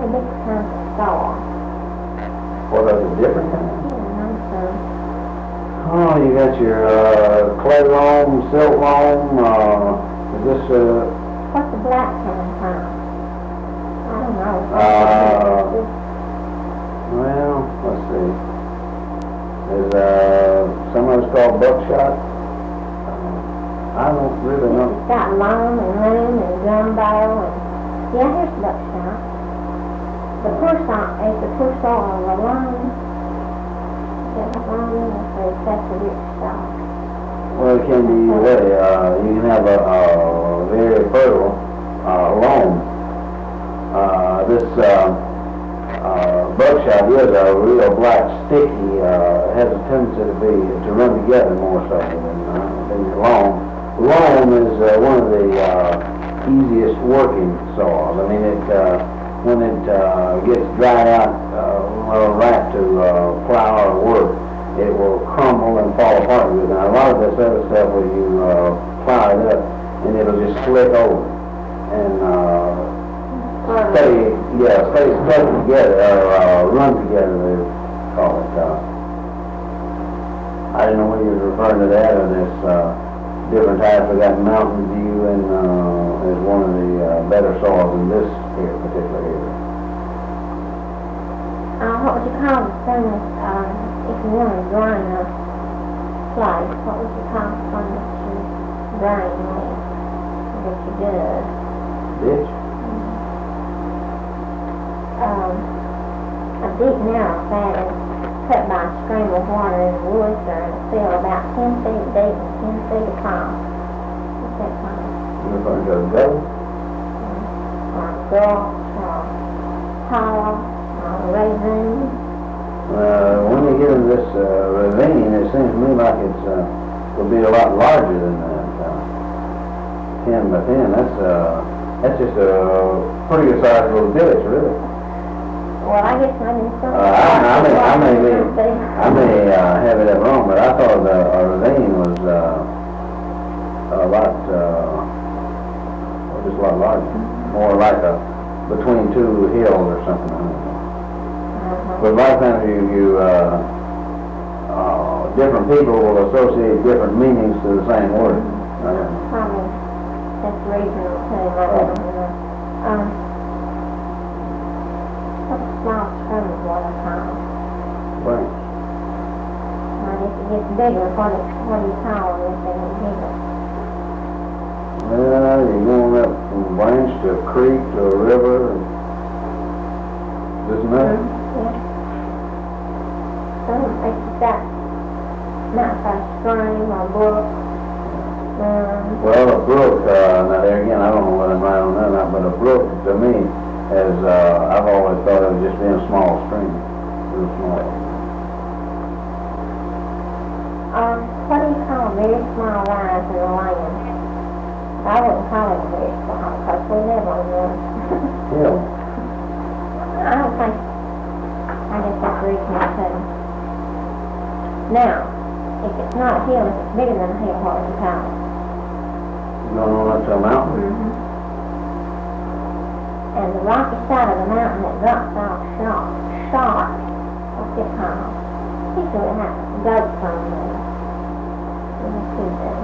the big kinds of saw. What are the different kinds? Yeah, I'm sure. Oh, you got your clay loam, silt loam, is this, What's the black kind from? I don't know. well, let's see. There's, some of it's called buckshot. I don't really know. It's got loam and loom and gumbo and, yeah, here's buckshot. The poor saw, it's the poor saw of the loam. That's the rich stock. Well, it can be either way. You can have a very fertile loam. This buckshot is a real black sticky, has a tendency to run together more so than your loam. Loam is one of the easiest working saws. I mean, when it gets dried out right to plow or work, it will crumble and fall apart with it. Now, a lot of this other stuff where you plow it up and it'll just slick over and stay stuck together or run together, they call it. I didn't know whether you were referring to that or this different types. We got Mountain View and is one of the better saws in this particular area. What would you call the thing if you want to grind a slice? What would you call the thing that you grind with? That you do? Ditch? A deep narrow fat is cut by a stream of water in the woods or in a field about 10 feet deep and 10 feet across. What's that called? You're referring to a gutter? Or a gulch or a hollow or a ravine. When you get into this ravine, it seems to me like it will be a lot larger than that. 10 by 10, that's just a pretty good sized little ditch, really. Well, I guess I didn't say I may have it wrong, but I thought a ravine was a lot, just a lot larger, more like between two hills or something. I don't know. But a lot of times different people will associate different meanings to the same word. Probably that's regional too. I don't know. What's a small stream of water called? Branch. If it gets bigger, what do you call it if they get bigger? Well, you're going up from a branch to a creek to a river. Isn't that? Yeah. It's that, not a stream or brook. Well, a brook, now there again, I don't know whether I'm right on that or not, but a brook to me is, I've always thought of it just being a small stream, real small. What do you call a very small rise in the land? I wouldn't call it a very small because we live on one. Hill. I don't think, I guess that's regional too. Now, if it's not a hill, if it's bigger than a hill, what would you call it? You don't know that's a mountain? Mm-hmm. And the rocky side of the mountain that drops off sharp, what's it called? Usually it has goats on there. Let's see that.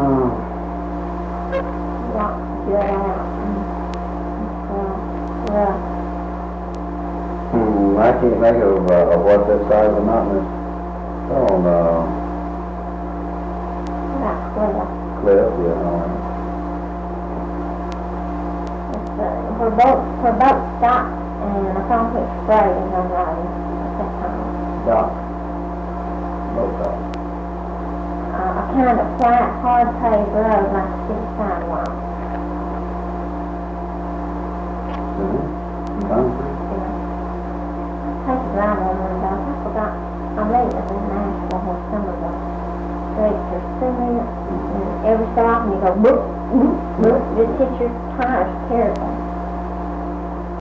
Rocks good out. I can't think of what that side of the mountain is called. About Cliff. Cliff, yeah. Her boat stopped and a concrete spray is on the road. What's that called? Dock. Boat dock. A kind of flat, hard paved road like a city sidewalk. Concrete. I used to ride on one of those. I forgot. I believe it was in Nashville where some of the streets are cement and every so often you go boop, boop, boop. Just hit your tires terrible.